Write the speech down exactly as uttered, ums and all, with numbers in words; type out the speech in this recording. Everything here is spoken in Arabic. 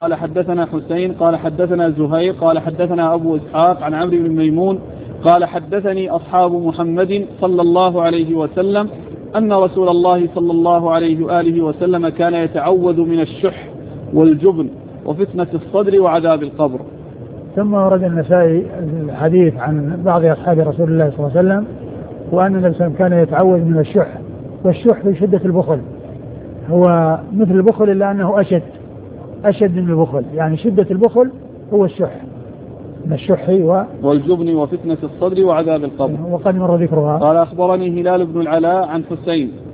قال حدثنا حسين قال حدثنا زهير قال حدثنا أبو إسحاق عن عمرو بن ميمون قال حدثني أصحاب محمد صلى الله عليه وسلم أن رسول الله صلى الله عليه وآله وسلم كان يتعوذ من الشح والجبن وفتنة الصدر وعذاب القبر. ثم ورد النسائي الحديث عن بعض أصحاب رسول الله صلى الله عليه وسلم وأن النبي صلى الله عليه وسلم كان يتعوذ من الشح، والشح في شدة البخل، هو مثل البخل إلا أنه أشد أشد من البخل، يعني شدة البخل هو الشح، من الشح و... والجبن وفتنة الصدر وعذاب القبر. وقد مر ذكرها. قال أخبرني هلال بن العلاء عن حسين